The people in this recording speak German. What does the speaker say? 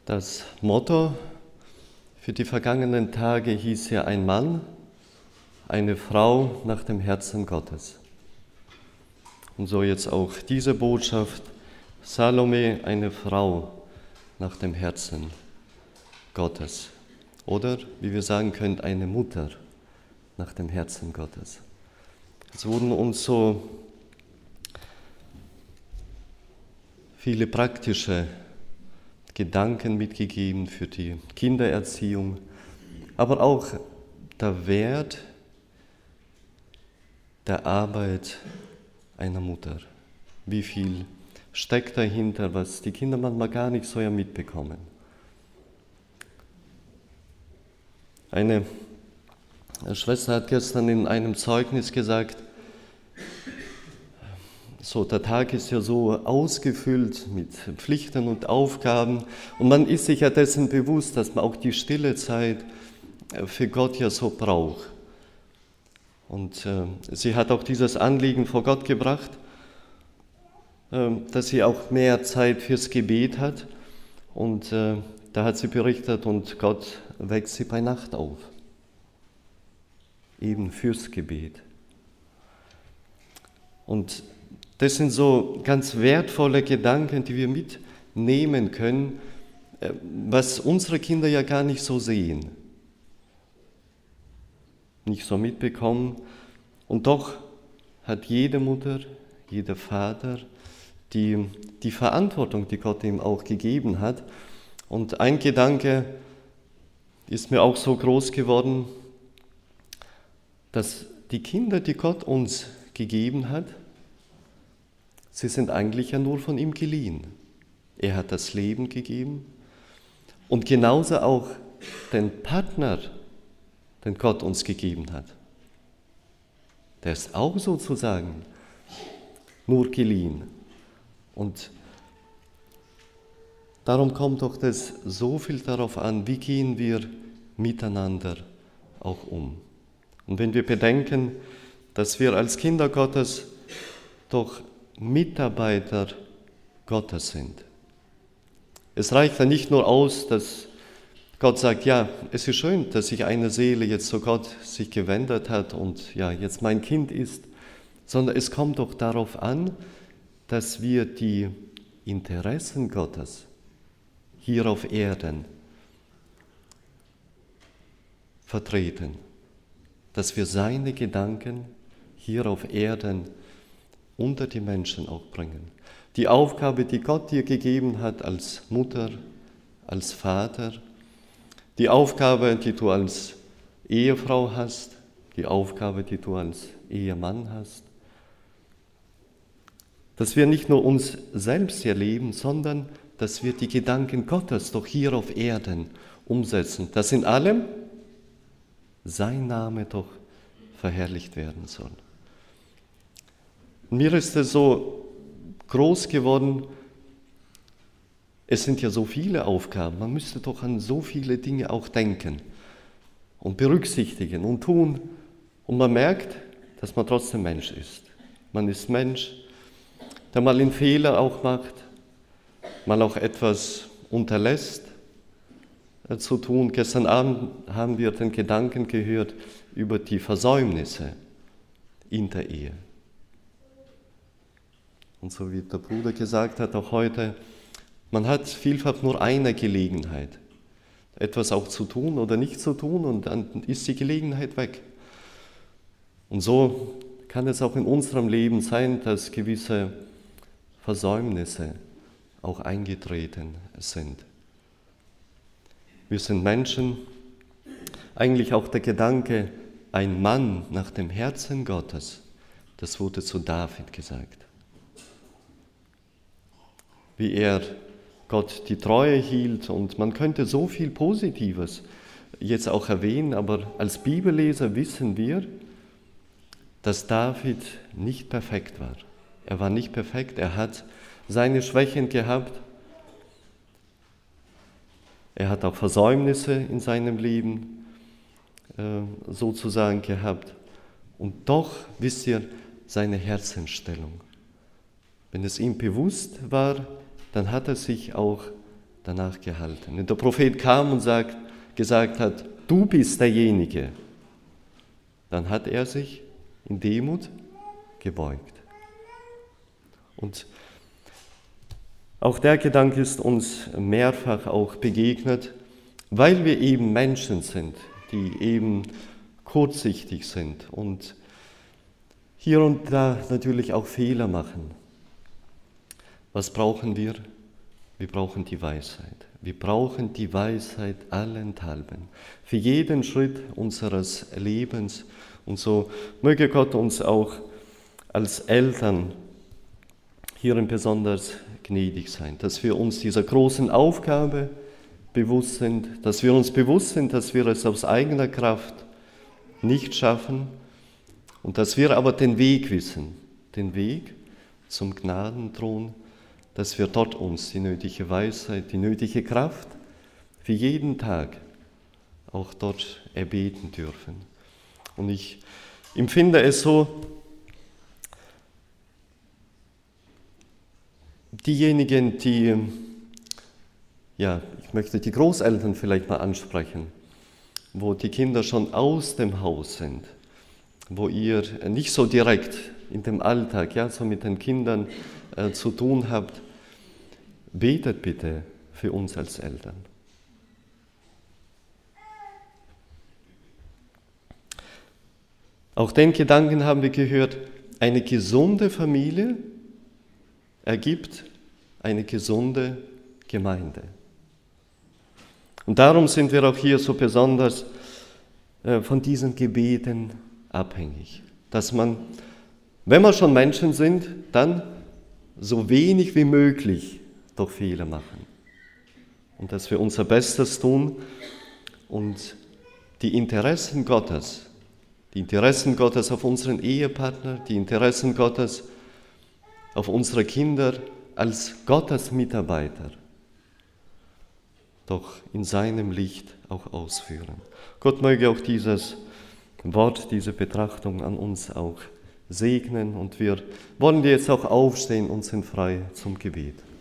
Das Motto für die vergangenen Tage hieß ja ein Mann, eine Frau nach dem Herzen Gottes. Und so jetzt auch diese Botschaft, Salome, eine Frau nach dem Herzen Gottes. Oder, wie wir sagen können, eine Mutter nach dem Herzen Gottes. Es wurden uns so viele praktische Gedanken mitgegeben für die Kindererziehung, aber auch der Wert der Arbeit einer Mutter. Wie viel steckt dahinter, was die Kinder manchmal gar nicht so mitbekommen. Eine Schwester hat gestern in einem Zeugnis gesagt, so, der Tag ist ja so ausgefüllt mit Pflichten und Aufgaben und man ist sich ja dessen bewusst, dass man auch die stille Zeit für Gott ja so braucht. Und sie hat auch dieses Anliegen vor Gott gebracht, dass sie auch mehr Zeit fürs Gebet hat. Und da hat sie berichtet, und Gott weckt sie bei Nacht auf, eben fürs Gebet. Und das sind so ganz wertvolle Gedanken, die wir mitnehmen können, was unsere Kinder ja gar nicht so sehen, nicht so mitbekommen. Und doch hat jede Mutter, jeder Vater die Verantwortung, die Gott ihm auch gegeben hat. Und ein Gedanke ist mir auch so groß geworden, dass die Kinder, die Gott uns gegeben hat, sie sind eigentlich ja nur von ihm geliehen. Er hat das Leben gegeben und genauso auch den Partner, den Gott uns gegeben hat. Der ist auch sozusagen nur geliehen. Und darum kommt doch das so viel darauf an, wie gehen wir miteinander auch um. Und wenn wir bedenken, dass wir als Kinder Gottes doch Mitarbeiter Gottes sind. Es reicht ja nicht nur aus, dass Gott sagt, ja, es ist schön, dass sich eine Seele jetzt zu Gott sich gewendet hat und ja, jetzt mein Kind ist, sondern es kommt doch darauf an, dass wir die Interessen Gottes hier auf Erden vertreten, dass wir seine Gedanken hier auf Erden unter die Menschen auch bringen. Die Aufgabe, die Gott dir gegeben hat als Mutter, als Vater, die Aufgabe, die du als Ehefrau hast, die Aufgabe, die du als Ehemann hast, dass wir nicht nur uns selbst erleben, sondern dass wir die Gedanken Gottes doch hier auf Erden umsetzen, dass in allem sein Name doch verherrlicht werden soll. Mir ist es so groß geworden, es sind ja so viele Aufgaben, man müsste doch an so viele Dinge auch denken und berücksichtigen und tun. Und man merkt, dass man trotzdem Mensch ist. Man ist Mensch, der mal einen Fehler auch macht, mal auch etwas unterlässt zu tun. Gestern Abend haben wir den Gedanken gehört über die Versäumnisse in der Ehe. Und so wie der Bruder gesagt hat, auch heute, man hat vielfach nur eine Gelegenheit, etwas auch zu tun oder nicht zu tun, und dann ist die Gelegenheit weg. Und so kann es auch in unserem Leben sein, dass gewisse Versäumnisse auch eingetreten sind. Wir sind Menschen, eigentlich auch der Gedanke, ein Mann nach dem Herzen Gottes, das wurde zu David gesagt. Wie er Gott die Treue hielt, und man könnte so viel Positives jetzt auch erwähnen, aber als Bibelleser wissen wir, dass David nicht perfekt war. Er war nicht perfekt, er hat seine Schwächen gehabt, er hat auch Versäumnisse in seinem Leben sozusagen gehabt. Und doch, wisst ihr, seine Herzensstellung. Wenn es ihm bewusst war, dann hat er sich auch danach gehalten. Wenn der Prophet kam und gesagt hat, du bist derjenige, dann hat er sich in Demut gebeugt. Und auch der Gedanke ist uns mehrfach auch begegnet, weil wir eben Menschen sind, die eben kurzsichtig sind und hier und da natürlich auch Fehler machen. Was brauchen wir? Wir brauchen die Weisheit. Wir brauchen die Weisheit allenthalben, für jeden Schritt unseres Lebens. Und so möge Gott uns auch als Eltern hierin besonders gnädig sein, dass wir uns dieser großen Aufgabe bewusst sind, dass wir uns bewusst sind, dass wir es aus eigener Kraft nicht schaffen und dass wir aber den Weg wissen, den Weg zum Gnadenthron, dass wir dort uns die nötige Weisheit, die nötige Kraft für jeden Tag auch dort erbeten dürfen. Und ich empfinde es so, diejenigen, die, ich möchte die Großeltern vielleicht mal ansprechen, wo die Kinder schon aus dem Haus sind, wo ihr nicht so direkt in dem Alltag, so mit den Kindern zu tun habt, betet bitte für uns als Eltern. Auch den Gedanken haben wir gehört, eine gesunde Familie ergibt eine gesunde Gemeinde. Und darum sind wir auch hier so besonders von diesen Gebeten abhängig, dass man, wenn wir schon Menschen sind, dann so wenig wie möglich doch Fehler machen und dass wir unser Bestes tun und die Interessen Gottes auf unseren Ehepartner, die Interessen Gottes auf unsere Kinder als Gottes Mitarbeiter doch in seinem Licht auch ausführen. Gott möge auch dieses Wort, diese Betrachtung an uns auch segnen und wir wollen jetzt auch aufstehen und sind frei zum Gebet.